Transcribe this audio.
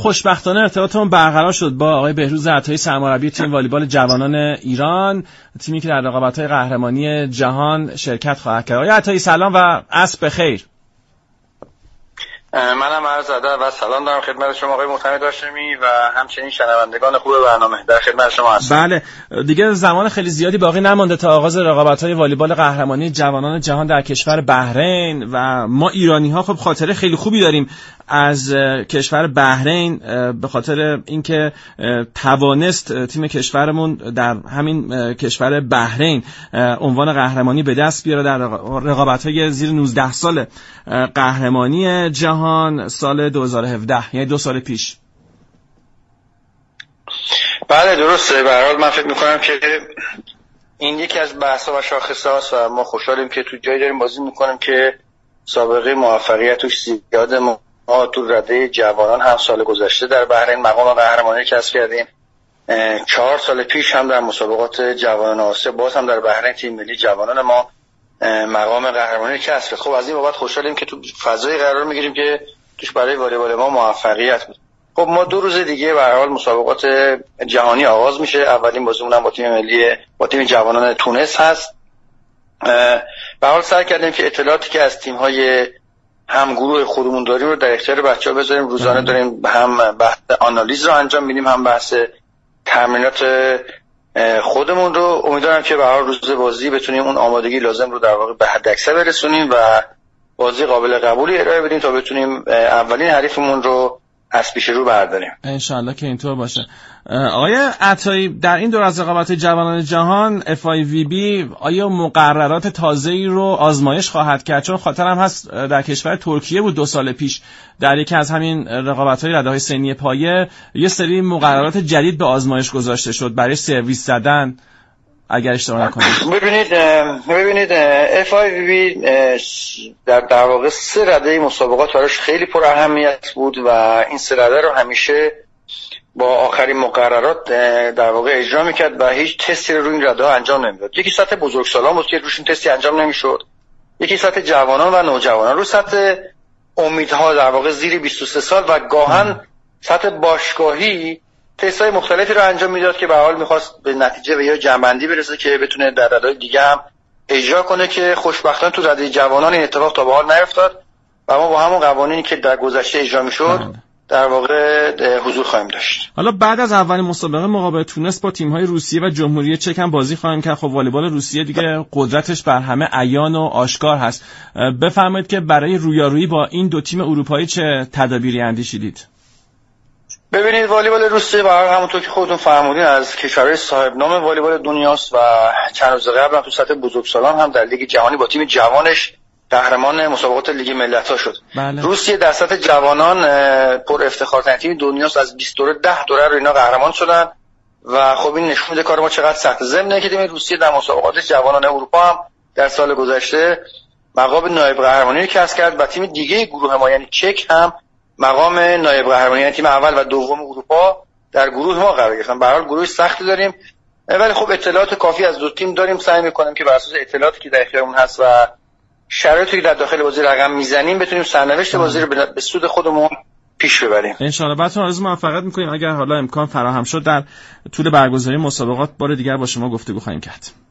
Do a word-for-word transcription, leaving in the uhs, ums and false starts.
خوشبختانه ارتباطمون برقرار شد با آقای بهروز عطایی سرمربی تیم والیبال جوانان ایران، تیمی که در رقابت‌های قهرمانی جهان شرکت خواهد کرد. آقای عطایی سلام و عصر بخیر. منم عرض ادب و سلام دارم خدمت شما آقای معتمد هاشمی و همچنین شنوندگان خوب برنامه. در خدمت شما هستم. بله، دیگه زمان خیلی زیادی باقی نمانده تا آغاز رقابت‌های والیبال قهرمانی جوانان جهان در کشور بحرین و ما ایرانی‌ها خب خاطره خیلی خوبی داریم از کشور بحرین به خاطر اینکه توانست تیم کشورمون در همین کشور بحرین عنوان قهرمانی به دست بیاره در رقابت‌های زیر نوزده سال قهرمانی جهان سال دو هزار و هفده، یعنی دو سال پیش. بله درسته. به هر حال من فکر می‌کنم که این یکی از بحث‌ها و شاخص‌هاست و ما خوشحالیم که تو جایی داریم بازی می‌کنیم که سابقه موفقیت توش زیاده. ما ما تو رده جوانان هم سال گذشته در بحرین مقام قهرمانی کسب کردیم. چهار سال پیش هم در مسابقات جوانان آسیا باز هم در بحرین تیم ملی جوانان ما مقام قهرمانی کسب کرد. خب از این بابت خوشحالیم که تو فضای قرار میگیریم که توش برای والیبال ما موفقیت بود. خب ما دو روز دیگه به هر حال مسابقات جهانی آغاز میشه. اولین بازیمون هم با تیم ملی با تیم جوانان تونس هست. به هر حال سعی کردیم که اطلاعاتی که از تیم‌های هم گروه خودمون داریم رو در اختیار بچه‌ها بذاریم. روزانه داریم هم بحث آنالیز رو انجام میدیم، هم بحث تمرینات خودمون رو. امیدوارم که به هر روز بازی بتونیم اون آمادگی لازم رو در واقع به حد اکثر برسونیم و بازی قابل قبولی ارائه بدیم تا بتونیم اولین حریفمون رو از پیش رو برداریم. انشالله که اینطور باشه. آقای عطایی، در این دور از رقابت جوانان جهان اف آی وی بی آیا مقررات تازه‌ای رو آزمایش خواهد کرد؟ چون خاطرم هست در کشور ترکیه بود دو سال پیش در یکی از همین رقابت‌های رده‌های سنی پایه یه سری مقررات جدید به آزمایش گذاشته شد برای سرویس زدن، اگر اشتباه نکنم. ببینید ببینید اف آی وی بی در در واقع سه رده مسابقات براش خیلی پر اهمیت بود و این سه رده رو همیشه با آخرین مقررات در واقع اجرا میکرد و هیچ تستی رو روی این رده ها انجام نمیداد. یکی سطح بزرگسالان بود که روشون تستی انجام نمیشد، یکی سطح جوانان و نوجوانان. رو سطح امیدها در واقع زیر بیست و سه سال و گاهن سطح باشگاهی تست‌های مختلفی رو انجام میداد که به حال میخواست به نتیجه و یا جنبندی برسه که بتونه در رده‌های دیگه هم اجرا کنه، که خوشبختانه تو رده جوانان این اتفاق تا به حال نیفتاد و ما با همون قوانینی که در گذشته اجرا میشد در واقع حضور خواهیم داشت. حالا بعد از اولین مسابقه مقابل تونس با تیم‌های روسیه و جمهوری چک هم بازی خواهیم کرد. خب والیبال روسیه دیگه قدرتش بر همه عیان و آشکار هست. بفرمایید که برای رویارویی با این دو تیم اروپایی چه تدابیری اندیشیدید؟ ببینید والیبال روسیه واقعا همونطور که خودتون فرمودین از کشورهای صاحب نام والیبال دنیاست و چند روز قبل هم تو سطح بزرگسالان هم در لیگ جهانی با تیم جوانش قهرمان مسابقات لیگ ملت‌ها شد. بله. روسیه در سطح جوانان پر افتخارترین تیم دنیاست، از بیست دوره ده دوره رو اینا قهرمان شدن و خب این نشون میده کار ما چقدر سخته. ضمن که تیم روسیه در مسابقات جوانان اروپا هم در سال گذشته مقام نایب قهرمانی کسب کرد و تیم دیگه گروه ما یعنی چک هم مقام نایب قهرمانی، یعنی تیم اول و دوم اروپا در گروه ما قرار گرفتن. به هر حال گروه سختی داریم ولی خب اطلاعات کافی از دو تیم داریم. سعی می‌کنیم که بر اساس اطلاعاتی که در اختیارمون هست و شرایطی که در داخل بازی رقم میزنیم بتونیم سرنوشت بازی رو به سود خودمون پیش ببریم. ان شاء الله. براتون آرزو موفقیت می‌کنیم. اگر حالا امکان فراهم شد در طول برگزاری مسابقات بار دیگر با شما گفتگو خواهیم کرد.